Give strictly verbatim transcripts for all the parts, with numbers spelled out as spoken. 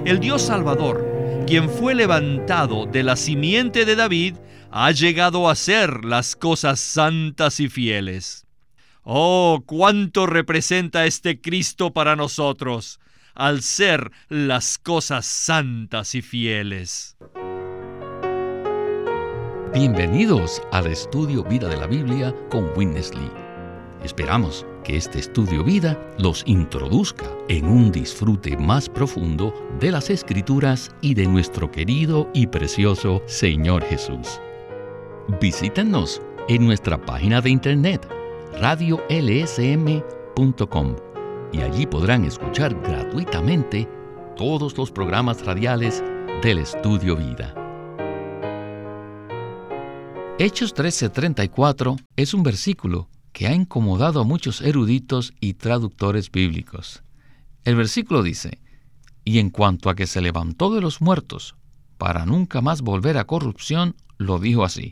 El Dios Salvador, quien fue levantado de la simiente de David, ha llegado a ser las cosas santas y fieles. ¡Oh, cuánto representa este Cristo para nosotros, al ser las cosas santas y fieles! Bienvenidos al Estudio Vida de la Biblia con Witness Lee. Esperamos que este Estudio Vida los introduzca en un disfrute más profundo de las Escrituras y de nuestro querido y precioso Señor Jesús. Visítenos en nuestra página de internet radio l s m punto com y allí podrán escuchar gratuitamente todos los programas radiales del Estudio Vida. Hechos trece treinta y cuatro es un versículo que ha incomodado a muchos eruditos y traductores bíblicos. El versículo dice: «Y en cuanto a que se levantó de los muertos, para nunca más volver a corrupción, lo dijo así: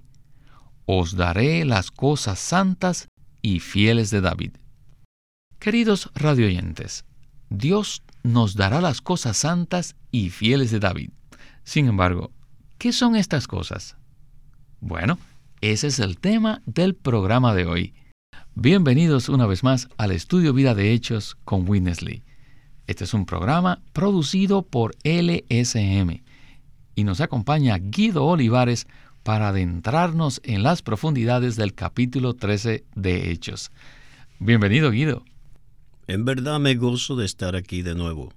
Os daré las cosas santas y fieles de David». Queridos radioyentes, Dios nos dará las cosas santas y fieles de David. Sin embargo, ¿qué son estas cosas? Bueno, ese es el tema del programa de hoy. Bienvenidos una vez más al Estudio Vida de Hechos con Witness Lee. Este es un programa producido por L S M y nos acompaña Guido Olivares para adentrarnos en las profundidades del capítulo trece de Hechos. Bienvenido, Guido. En verdad me gozo de estar aquí de nuevo.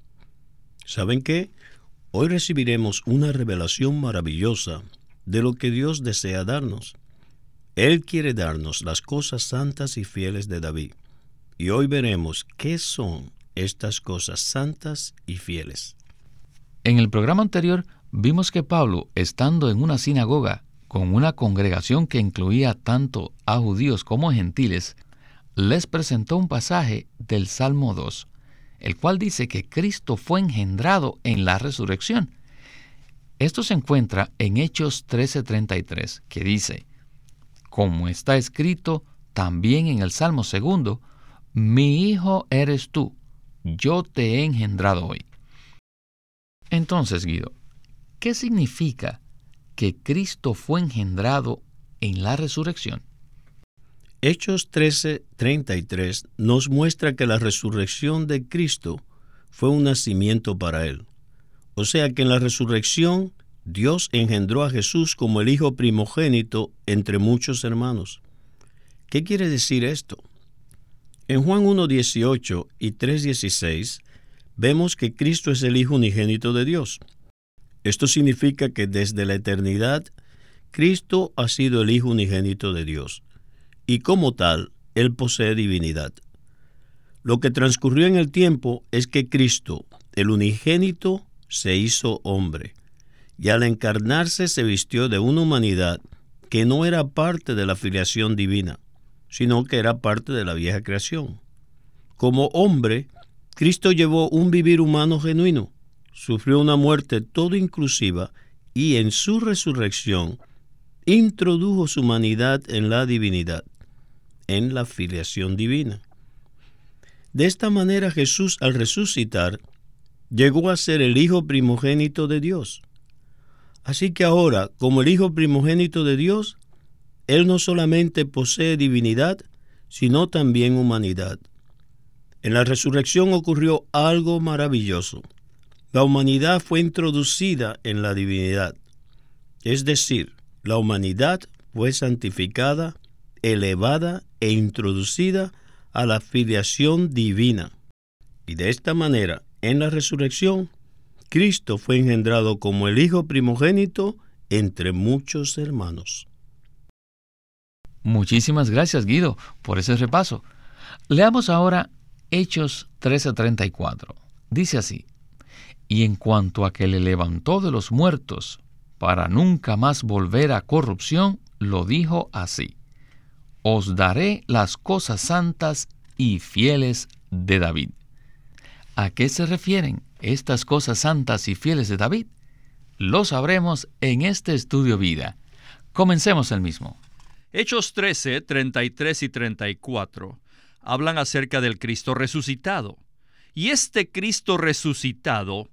¿Saben qué? Hoy recibiremos una revelación maravillosa de lo que Dios desea darnos. Él quiere darnos las cosas santas y fieles de David. Y hoy veremos qué son estas cosas santas y fieles. En el programa anterior vimos que Pablo, estando en una sinagoga con una congregación que incluía tanto a judíos como a gentiles, les presentó un pasaje del Salmo dos, el cual dice que Cristo fue engendrado en la resurrección. Esto se encuentra en Hechos trece treinta y tres, que dice: «Como está escrito también en el Salmo segundo, mi hijo eres tú, yo te he engendrado hoy». Entonces, Guido, ¿qué significa que Cristo fue engendrado en la resurrección? Hechos trece treinta y tres nos muestra que la resurrección de Cristo fue un nacimiento para Él. O sea que en la resurrección Dios engendró a Jesús como el hijo primogénito entre muchos hermanos. ¿Qué quiere decir esto? En Juan uno dieciocho y tres dieciséis vemos que Cristo es el Hijo unigénito de Dios. Esto significa que desde la eternidad, Cristo ha sido el Hijo unigénito de Dios, y como tal, Él posee divinidad. Lo que transcurrió en el tiempo es que Cristo, el unigénito, se hizo hombre, y al encarnarse se vistió de una humanidad que no era parte de la filiación divina, sino que era parte de la vieja creación. Como hombre, Cristo llevó un vivir humano genuino, sufrió una muerte todo inclusiva y en su resurrección introdujo su humanidad en la divinidad, en la filiación divina. De esta manera Jesús, al resucitar, llegó a ser el Hijo primogénito de Dios. Así que ahora, como el Hijo primogénito de Dios, Él no solamente posee divinidad, sino también humanidad. En la resurrección ocurrió algo maravilloso. La humanidad fue introducida en la divinidad. Es decir, la humanidad fue santificada, elevada e introducida a la filiación divina. Y de esta manera, en la resurrección, Cristo fue engendrado como el Hijo primogénito entre muchos hermanos. Muchísimas gracias, Guido, por ese repaso. Leamos ahora Hechos trece treinta y cuatro. Dice así: «Y en cuanto a que le levantó de los muertos, para nunca más volver a corrupción, lo dijo así: Os daré las cosas santas y fieles de David». ¿A qué se refieren estas cosas santas y fieles de David? Lo sabremos en este Estudio Vida. Comencemos el mismo. Hechos trece, treinta y tres y treinta y cuatro hablan acerca del Cristo resucitado. Y este Cristo resucitado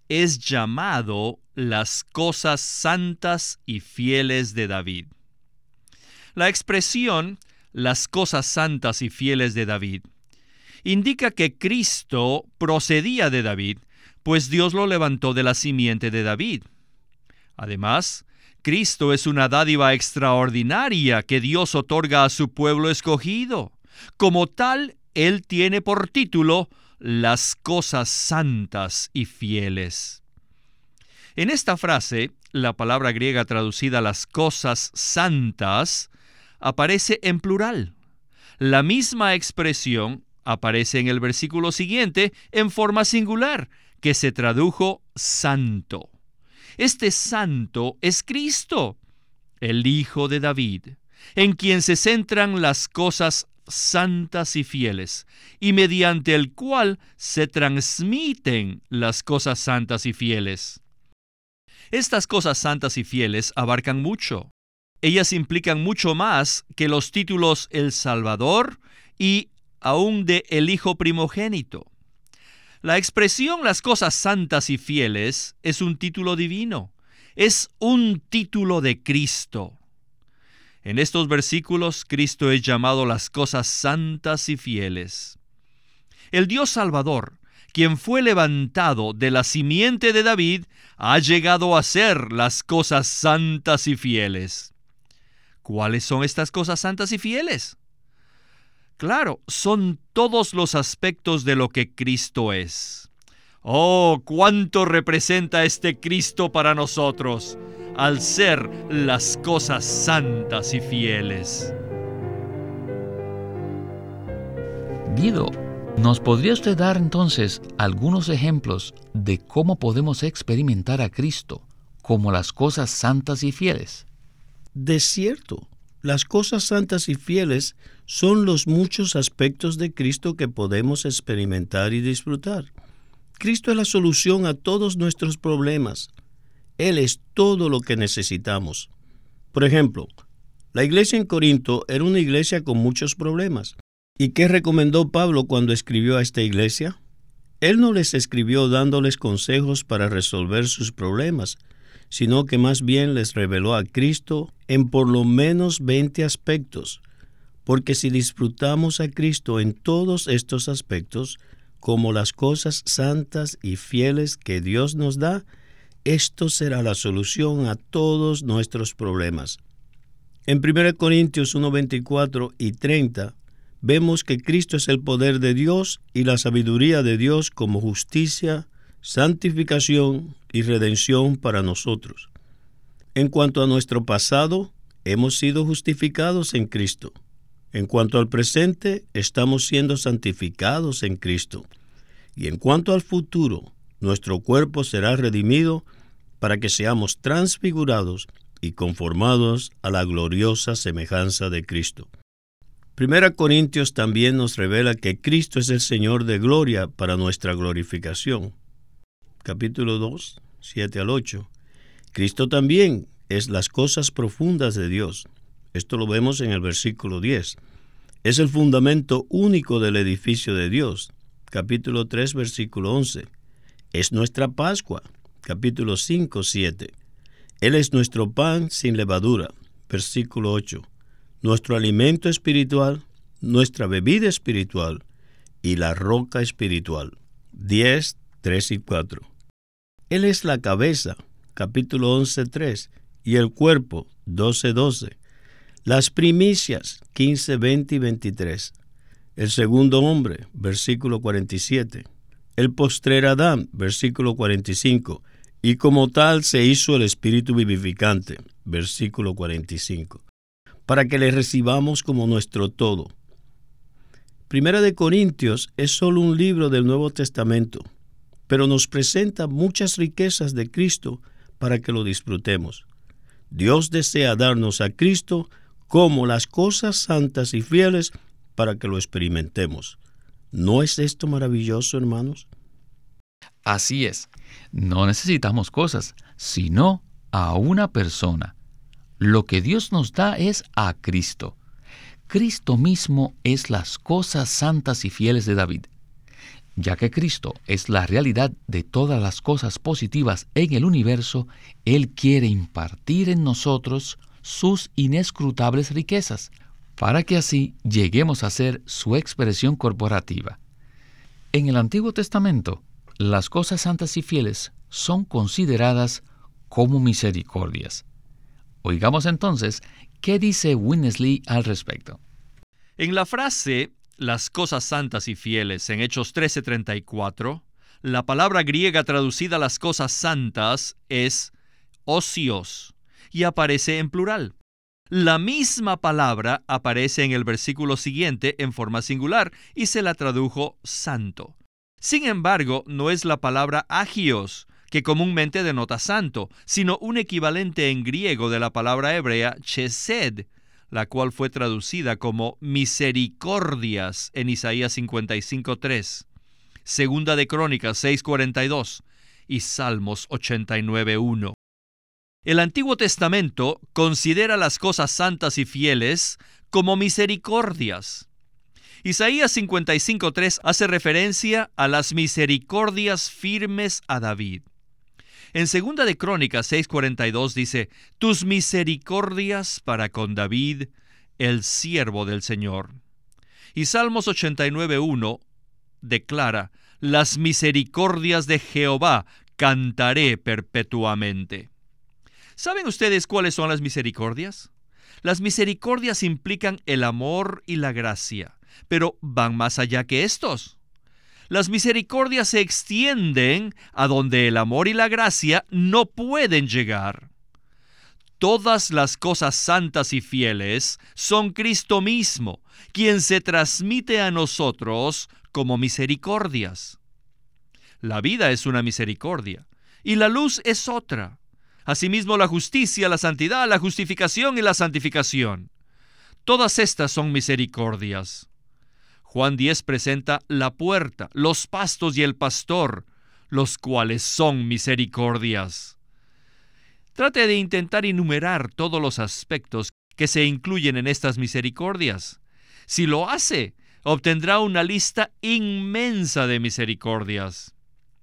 es llamado las cosas santas y fieles de David. La expresión las cosas santas y fieles de David indica que Cristo procedía de David, pues Dios lo levantó de la simiente de David. Además, Cristo es una dádiva extraordinaria que Dios otorga a su pueblo escogido. Como tal, Él tiene por título las cosas santas y fieles. En esta frase, la palabra griega traducida las cosas santas aparece en plural. La misma expresión aparece en el versículo siguiente en forma singular, que se tradujo santo. Este santo es Cristo, el Hijo de David, en quien se centran las cosas santas y fieles, y mediante el cual se transmiten las cosas santas y fieles. Estas cosas santas y fieles abarcan mucho. Ellas implican mucho más que los títulos El Salvador y aún de el Hijo primogénito. La expresión las cosas santas y fieles es un título divino, es un título de Cristo. En estos versículos, Cristo es llamado las cosas santas y fieles. El Dios Salvador, quien fue levantado de la simiente de David, ha llegado a ser las cosas santas y fieles. ¿Cuáles son estas cosas santas y fieles? Claro, son todos los aspectos de lo que Cristo es. ¡Oh, cuánto representa este Cristo para nosotros, al ser las cosas santas y fieles! Guido, ¿nos podría usted dar entonces algunos ejemplos de cómo podemos experimentar a Cristo como las cosas santas y fieles? De cierto, las cosas santas y fieles son los muchos aspectos de Cristo que podemos experimentar y disfrutar. Cristo es la solución a todos nuestros problemas. Él es todo lo que necesitamos. Por ejemplo, la iglesia en Corinto era una iglesia con muchos problemas. ¿Y qué recomendó Pablo cuando escribió a esta iglesia? Él no les escribió dándoles consejos para resolver sus problemas, sino que más bien les reveló a Cristo en por lo menos veinte aspectos, porque si disfrutamos a Cristo en todos estos aspectos, como las cosas santas y fieles que Dios nos da, esto será la solución a todos nuestros problemas. En primera Corintios uno, veinticuatro y treinta, vemos que Cristo es el poder de Dios y la sabiduría de Dios como justicia, santificación y redención para nosotros. En cuanto a nuestro pasado, hemos sido justificados en Cristo. En cuanto al presente, estamos siendo santificados en Cristo. Y en cuanto al futuro, nuestro cuerpo será redimido para que seamos transfigurados y conformados a la gloriosa semejanza de Cristo. Primera Corintios también nos revela que Cristo es el Señor de gloria para nuestra glorificación. Capítulo dos, siete al ocho. Cristo también es las cosas profundas de Dios. Esto lo vemos en el versículo diez. Es el fundamento único del edificio de Dios. Capítulo tres, versículo once. Es nuestra Pascua. Capítulo cinco, siete. Él es nuestro pan sin levadura. Versículo ocho. Nuestro alimento espiritual, nuestra bebida espiritual y la roca espiritual. diez, tres y cuatro. Él es la cabeza. Capítulo once, tres. Y el cuerpo. doce, doce. Las primicias, quince, veinte y veintitrés. El segundo hombre, versículo cuarenta y siete. El postrer Adán, versículo cuarenta y cinco. Y como tal se hizo el espíritu vivificante, versículo cuarenta y cinco. Para que le recibamos como nuestro todo. Primera de Corintios es solo un libro del Nuevo Testamento, pero nos presenta muchas riquezas de Cristo para que lo disfrutemos. Dios desea darnos a Cristo como las cosas santas y fieles para que lo experimentemos. ¿No es esto maravilloso, hermanos? Así es. No necesitamos cosas, sino a una persona. Lo que Dios nos da es a Cristo. Cristo mismo es las cosas santas y fieles de David. Ya que Cristo es la realidad de todas las cosas positivas en el universo, Él quiere impartir en nosotros sus inescrutables riquezas, para que así lleguemos a ser su expresión corporativa. En el Antiguo Testamento, las cosas santas y fieles son consideradas como misericordias. Oigamos entonces qué dice Winnesley al respecto. En la frase las cosas santas y fieles en Hechos trece treinta y cuatro, la palabra griega traducida las cosas santas es osios y aparece en plural. La misma palabra aparece en el versículo siguiente en forma singular y se la tradujo santo. Sin embargo, no es la palabra agios, que comúnmente denota santo, sino un equivalente en griego de la palabra hebrea chesed, la cual fue traducida como misericordias en Isaías cincuenta y cinco tres, Segunda de Crónicas seis cuarenta y dos y Salmos ochenta y nueve uno. El Antiguo Testamento considera las cosas santas y fieles como misericordias. Isaías cincuenta y cinco tres hace referencia a las misericordias firmes a David. En Segunda de Crónicas seis cuarenta y dos dice, tus misericordias para con David, el siervo del Señor. Y Salmos ochenta y nueve uno declara, las misericordias de Jehová cantaré perpetuamente. ¿Saben ustedes cuáles son las misericordias? Las misericordias implican el amor y la gracia, pero van más allá que estos. Las misericordias se extienden a donde el amor y la gracia no pueden llegar. Todas las cosas santas y fieles son Cristo mismo, quien se transmite a nosotros como misericordias. La vida es una misericordia, y la luz es otra. Asimismo, la justicia, la santidad, la justificación y la santificación. Todas estas son misericordias. Juan diez presenta la puerta, los pastos y el pastor, los cuales son misericordias. Trate de intentar enumerar todos los aspectos que se incluyen en estas misericordias. Si lo hace, obtendrá una lista inmensa de misericordias.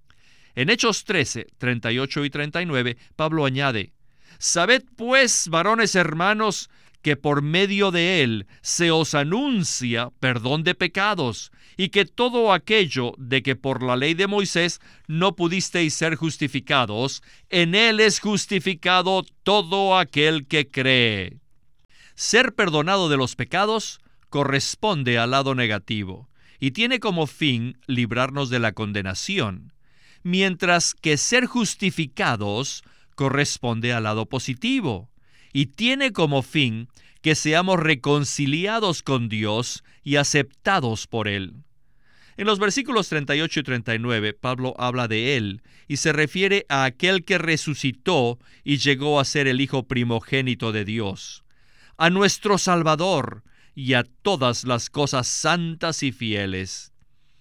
En Hechos trece, treinta y ocho y treinta y nueve, Pablo añade, «Sabed pues, varones hermanos, que por medio de él se os anuncia perdón de pecados, y que todo aquello de que por la ley de Moisés no pudisteis ser justificados, en él es justificado todo aquel que cree». Ser perdonado de los pecados corresponde al lado negativo, y tiene como fin librarnos de la condenación, mientras que ser justificados corresponde al lado positivo, y tiene como fin que seamos reconciliados con Dios y aceptados por Él. En los versículos treinta y ocho y treinta y nueve, Pablo habla de Él y se refiere a aquel que resucitó y llegó a ser el Hijo primogénito de Dios, a nuestro Salvador y a todas las cosas santas y fieles.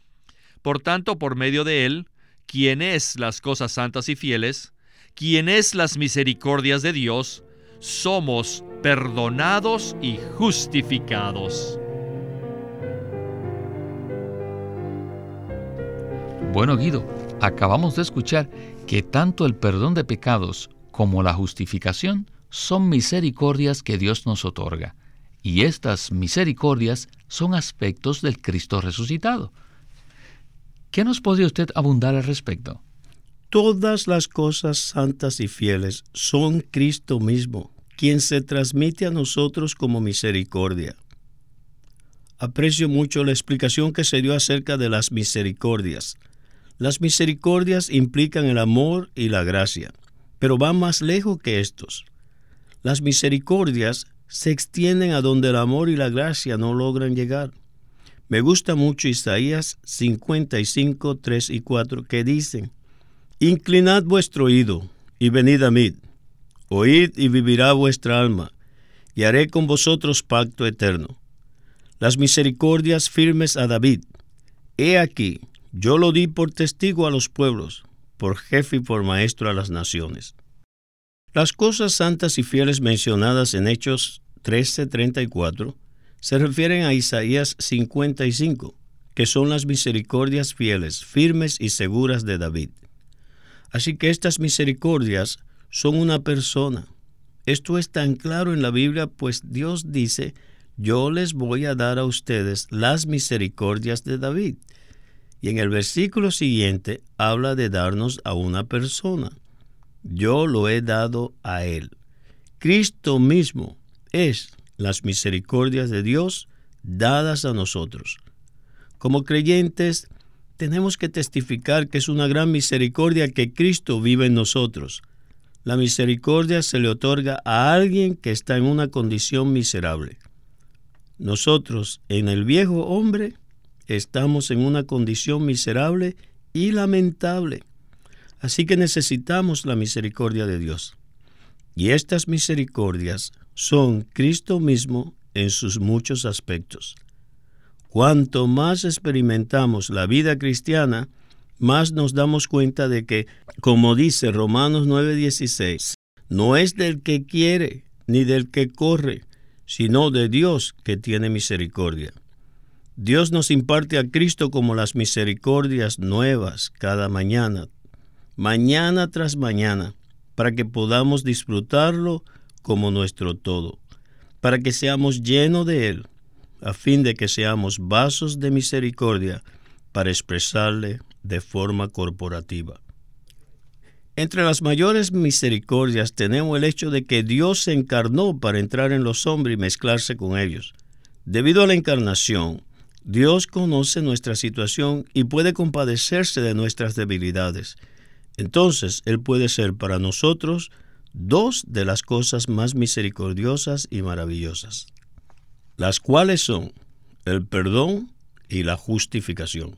Por tanto, por medio de Él, quien es las cosas santas y fieles, quien es las misericordias de Dios, somos perdonados y justificados. Bueno, Guido, acabamos de escuchar que tanto el perdón de pecados como la justificación son misericordias que Dios nos otorga. Y estas misericordias son aspectos del Cristo resucitado. ¿Qué nos podría usted abundar al respecto? Todas las cosas santas y fieles son Cristo mismo, quien se transmite a nosotros como misericordia. Aprecio mucho la explicación que se dio acerca de las misericordias. Las misericordias implican el amor y la gracia, pero van más lejos que estos. Las misericordias se extienden a donde el amor y la gracia no logran llegar. Me gusta mucho Isaías cincuenta y cinco, tres y cuatro, que dicen, «Inclinad vuestro oído y venid a mí, oíd y vivirá vuestra alma, y haré con vosotros pacto eterno. Las misericordias firmes a David, he aquí, yo lo di por testigo a los pueblos, por jefe y por maestro a las naciones». Las cosas santas y fieles mencionadas en Hechos trece, treinta y cuatro se refieren a Isaías cincuenta y cinco, que son las misericordias fieles, firmes y seguras de David. Así que estas misericordias son una persona. Esto es tan claro en la Biblia, pues Dios dice: yo les voy a dar a ustedes las misericordias de David. Y en el versículo siguiente habla de darnos a una persona. Yo lo he dado a él. Cristo mismo es las misericordias de Dios dadas a nosotros. Como creyentes, tenemos que testificar que es una gran misericordia que Cristo vive en nosotros. La misericordia se le otorga a alguien que está en una condición miserable. Nosotros, en el viejo hombre, estamos en una condición miserable y lamentable. Así que necesitamos la misericordia de Dios. Y estas misericordias son Cristo mismo en sus muchos aspectos. Cuanto más experimentamos la vida cristiana, más nos damos cuenta de que, como dice Romanos nueve dieciséis, no es del que quiere ni del que corre, sino de Dios que tiene misericordia. Dios nos imparte a Cristo como las misericordias nuevas cada mañana, mañana tras mañana, para que podamos disfrutarlo como nuestro todo, para que seamos llenos de Él, a fin de que seamos vasos de misericordia para expresarle de forma corporativa. Entre las mayores misericordias tenemos el hecho de que Dios se encarnó para entrar en los hombres y mezclarse con ellos. Debido a la encarnación, Dios conoce nuestra situación y puede compadecerse de nuestras debilidades. Entonces, Él puede ser para nosotros dos de las cosas más misericordiosas y maravillosas, las cuales son el perdón y la justificación.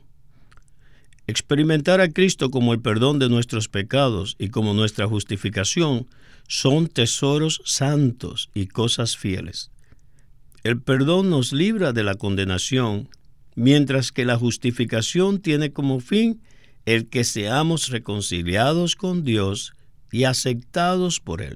Experimentar a Cristo como el perdón de nuestros pecados y como nuestra justificación son tesoros santos y cosas fieles. El perdón nos libra de la condenación, mientras que la justificación tiene como fin el que seamos reconciliados con Dios y aceptados por Él.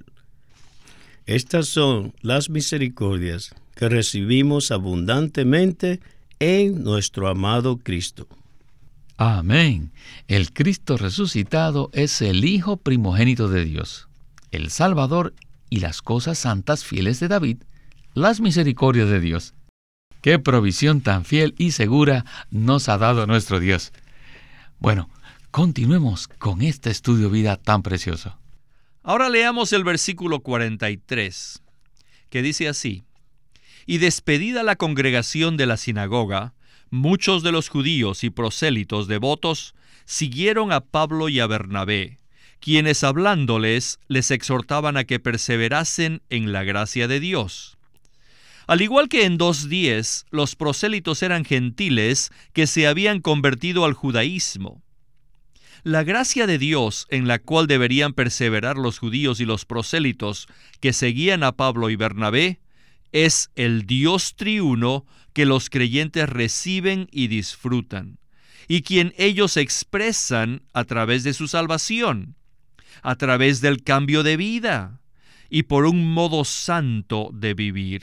Estas son las misericordias que recibimos abundantemente en nuestro amado Cristo. Amén. El Cristo resucitado es el Hijo primogénito de Dios, el Salvador y las cosas santas fieles de David, las misericordias de Dios. ¡Qué provisión tan fiel y segura nos ha dado nuestro Dios! Bueno, continuemos con este estudio vida tan precioso. Ahora leamos el versículo cuarenta y tres, que dice así: Y despedida la congregación de la sinagoga, muchos de los judíos y prosélitos devotos siguieron a Pablo y a Bernabé, quienes hablándoles les exhortaban a que perseverasen en la gracia de Dios. Al igual que en dos diez, los prosélitos eran gentiles que se habían convertido al judaísmo. La gracia de Dios en la cual deberían perseverar los judíos y los prosélitos que seguían a Pablo y Bernabé es el Dios triuno que los creyentes reciben y disfrutan, y quien ellos expresan a través de su salvación, a través del cambio de vida y por un modo santo de vivir.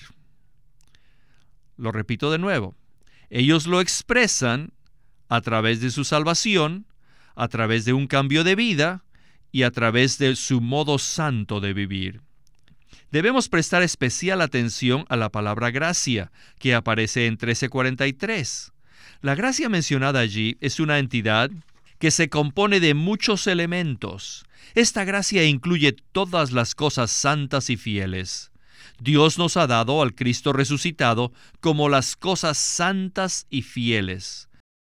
Lo repito de nuevo. Ellos lo expresan a través de su salvación, a través de un cambio de vida y a través de su modo santo de vivir. Debemos prestar especial atención a la palabra gracia, que aparece en trece cuarenta y tres. La gracia mencionada allí es una entidad que se compone de muchos elementos. Esta gracia incluye todas las cosas santas y fieles. Dios nos ha dado al Cristo resucitado como las cosas santas y fieles.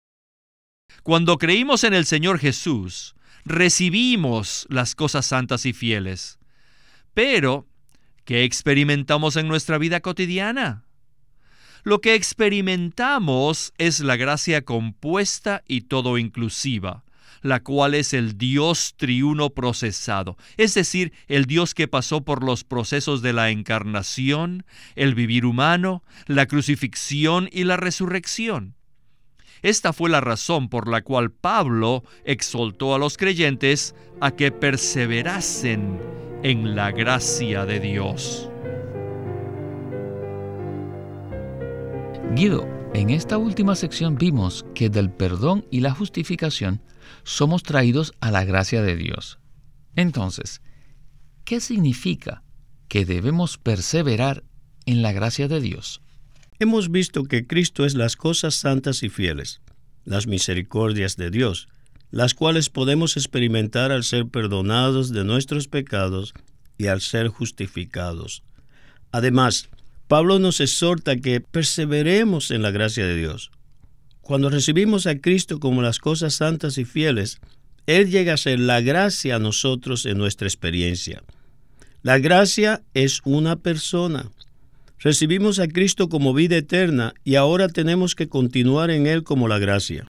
Cuando creímos en el Señor Jesús, recibimos las cosas santas y fieles. Pero, ¿qué experimentamos en nuestra vida cotidiana? Lo que experimentamos es la gracia compuesta y todo inclusiva, la cual es el Dios triuno procesado, es decir, el Dios que pasó por los procesos de la encarnación, el vivir humano, la crucifixión y la resurrección. Esta fue la razón por la cual Pablo exhortó a los creyentes a que perseverasen en la gracia de Dios. Guido, En esta última sección vimos que del perdón y la justificación somos traídos a la gracia de Dios. Entonces, ¿qué significa que debemos perseverar en la gracia de Dios? Hemos visto que Cristo es las cosas santas y fieles, las misericordias de Dios, las cuales podemos experimentar al ser perdonados de nuestros pecados y al ser justificados. Además, Pablo nos exhorta que perseveremos en la gracia de Dios. Cuando recibimos a Cristo como las cosas santas y fieles, Él llega a ser la gracia a nosotros en nuestra experiencia. La gracia es una persona. Recibimos a Cristo como vida eterna y ahora tenemos que continuar en Él como la gracia.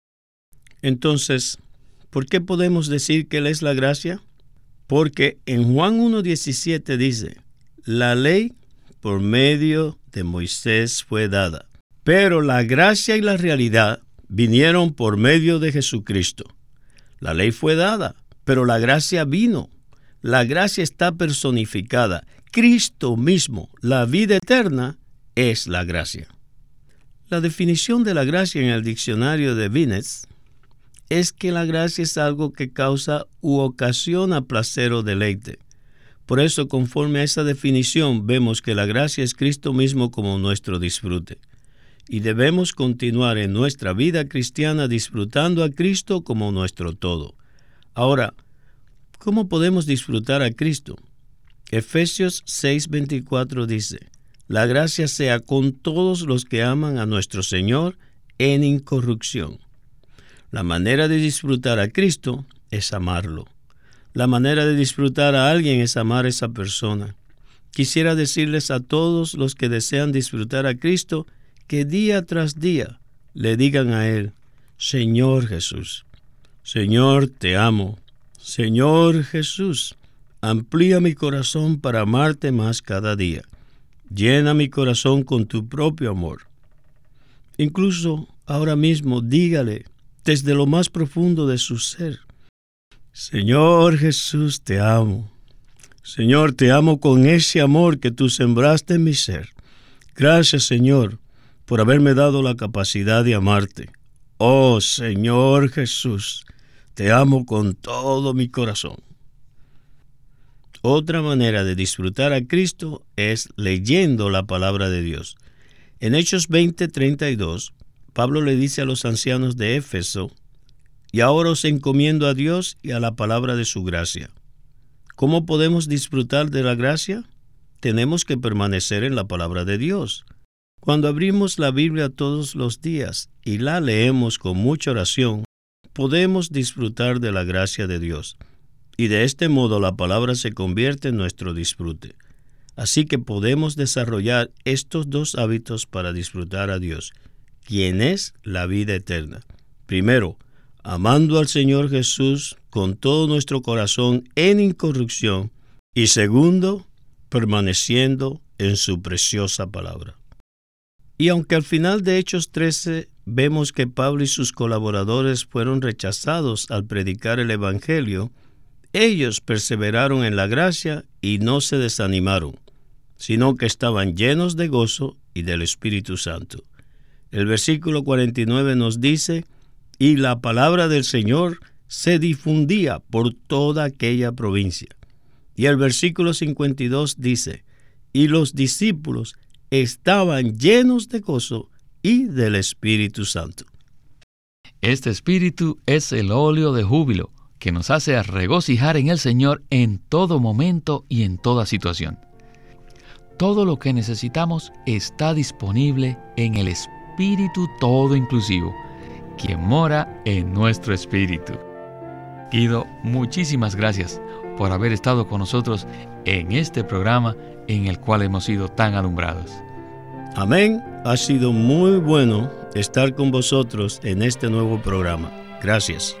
Entonces, ¿por qué podemos decir que Él es la gracia? Porque en Juan uno diecisiete dice, la ley por medio de Moisés fue dada, pero la gracia y la realidad vinieron por medio de Jesucristo. La ley fue dada, pero la gracia vino. La gracia está personificada. Cristo mismo, la vida eterna, es la gracia. La definición de la gracia en el diccionario de Vines es que la gracia es algo que causa u ocasiona placer o deleite. Por eso, conforme a esa definición, vemos que la gracia es Cristo mismo como nuestro disfrute. Y debemos continuar en nuestra vida cristiana disfrutando a Cristo como nuestro todo. Ahora, ¿cómo podemos disfrutar a Cristo? Efesios seis veinticuatro dice, la gracia sea con todos los que aman a nuestro Señor en incorrupción. La manera de disfrutar a Cristo es amarlo. La manera de disfrutar a alguien es amar a esa persona. Quisiera decirles a todos los que desean disfrutar a Cristo que día tras día le digan a Él, Señor Jesús, Señor, te amo. Señor Jesús, amplía mi corazón para amarte más cada día. Llena mi corazón con tu propio amor. Incluso ahora mismo dígale desde lo más profundo de su ser, Señor Jesús, te amo. Señor, te amo con ese amor que tú sembraste en mi ser. Gracias, Señor, por haberme dado la capacidad de amarte. Oh, Señor Jesús, te amo con todo mi corazón. Otra manera de disfrutar a Cristo es leyendo la palabra de Dios. En Hechos veinte treinta y dos, Pablo le dice a los ancianos de Éfeso, y ahora os encomiendo a Dios y a la palabra de su gracia. ¿Cómo podemos disfrutar de la gracia? Tenemos que permanecer en la palabra de Dios. Cuando abrimos la Biblia todos los días y la leemos con mucha oración, podemos disfrutar de la gracia de Dios. Y de este modo la palabra se convierte en nuestro disfrute. Así que podemos desarrollar estos dos hábitos para disfrutar a Dios, quien es la vida eterna. Primero, amando al Señor Jesús con todo nuestro corazón en incorrupción. Y segundo, permaneciendo en su preciosa palabra. Y aunque al final de Hechos trece vemos que Pablo y sus colaboradores fueron rechazados al predicar el Evangelio, ellos perseveraron en la gracia y no se desanimaron, sino que estaban llenos de gozo y del Espíritu Santo. El versículo cuarenta y nueve nos dice, y la palabra del Señor se difundía por toda aquella provincia. Y el versículo cincuenta y dos dice, y los discípulos estaban llenos de gozo y del Espíritu Santo. Este Espíritu es el óleo de júbilo que nos hace regocijar en el Señor en todo momento y en toda situación. Todo lo que necesitamos está disponible en el Espíritu todo inclusivo, quien mora en nuestro espíritu. Guido, muchísimas gracias por haber estado con nosotros en este programa en el cual hemos sido tan alumbrados. Amén. Ha sido muy bueno estar con vosotros en este nuevo programa. Gracias.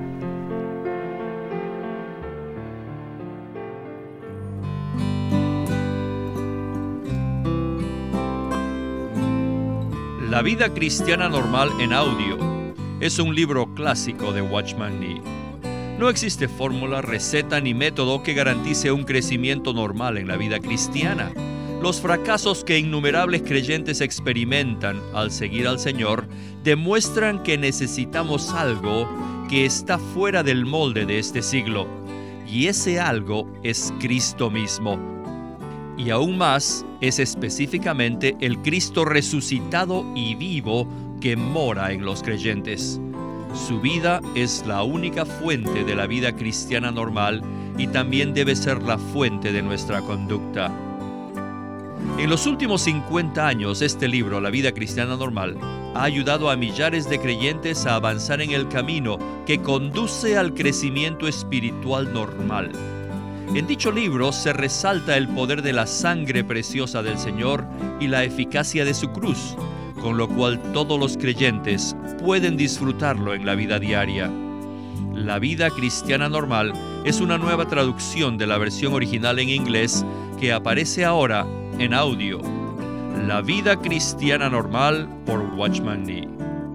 La vida cristiana normal en audio es un libro clásico de Watchman Nee. No existe fórmula, receta ni método que garantice un crecimiento normal en la vida cristiana. Los fracasos que innumerables creyentes experimentan al seguir al Señor demuestran que necesitamos algo que está fuera del molde de este siglo, y ese algo es Cristo mismo. Y aún más, es específicamente el Cristo resucitado y vivo que mora en los creyentes. Su vida es la única fuente de la vida cristiana normal y también debe ser la fuente de nuestra conducta. En los últimos cincuenta años, este libro, La vida cristiana normal, ha ayudado a millares de creyentes a avanzar en el camino que conduce al crecimiento espiritual normal. En dicho libro se resalta el poder de la sangre preciosa del Señor y la eficacia de su cruz, con lo cual todos los creyentes pueden disfrutarlo en la vida diaria. La vida cristiana normal es una nueva traducción de la versión original en inglés que aparece ahora en audio. La vida cristiana normal por Watchman Nee.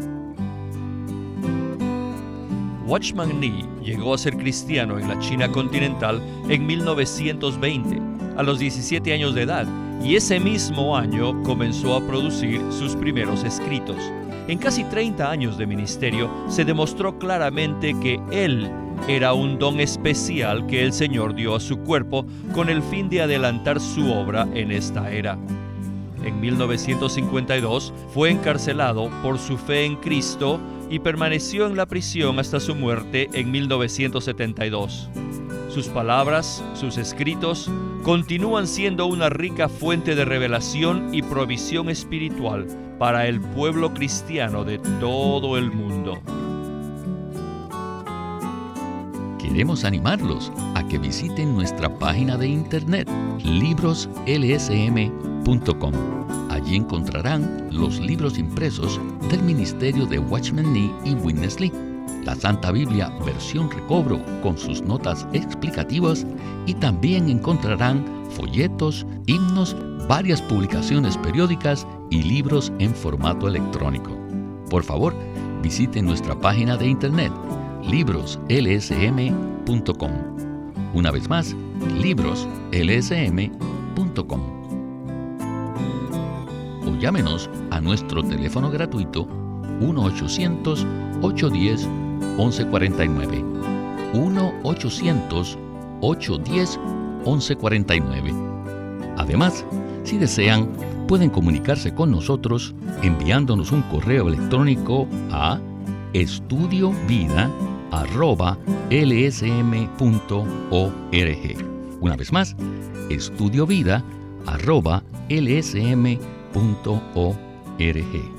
Watchman Nee llegó a ser cristiano en la China continental en mil novecientos veinte, a los diecisiete años de edad, y ese mismo año comenzó a producir sus primeros escritos. En casi treinta años de ministerio se demostró claramente que él era un don especial que el Señor dio a su cuerpo con el fin de adelantar su obra en esta era. En mil novecientos cincuenta y dos fue encarcelado por su fe en Cristo y permaneció en la prisión hasta su muerte en mil novecientos setenta y dos. Sus palabras, sus escritos, continúan siendo una rica fuente de revelación y provisión espiritual para el pueblo cristiano de todo el mundo. Queremos animarlos a que visiten nuestra página de internet libros l s m punto com. Allí encontrarán los libros impresos del ministerio de Watchman Nee y Witness Lee, la Santa Biblia versión recobro con sus notas explicativas, y también encontrarán folletos, himnos, varias publicaciones periódicas y libros en formato electrónico. Por favor, visiten nuestra página de internet libros l s m punto com. Una vez más, libros l s m punto com. O llámenos a nuestro teléfono gratuito uno ochocientos, ochocientos diez, once cuarenta y nueve. uno ochocientos, ochocientos diez, once cuarenta y nueve. Además, si desean, pueden comunicarse con nosotros enviándonos un correo electrónico a estudiovida arroba l s m punto org. Una vez más, estudiovida arroba l s m punto org.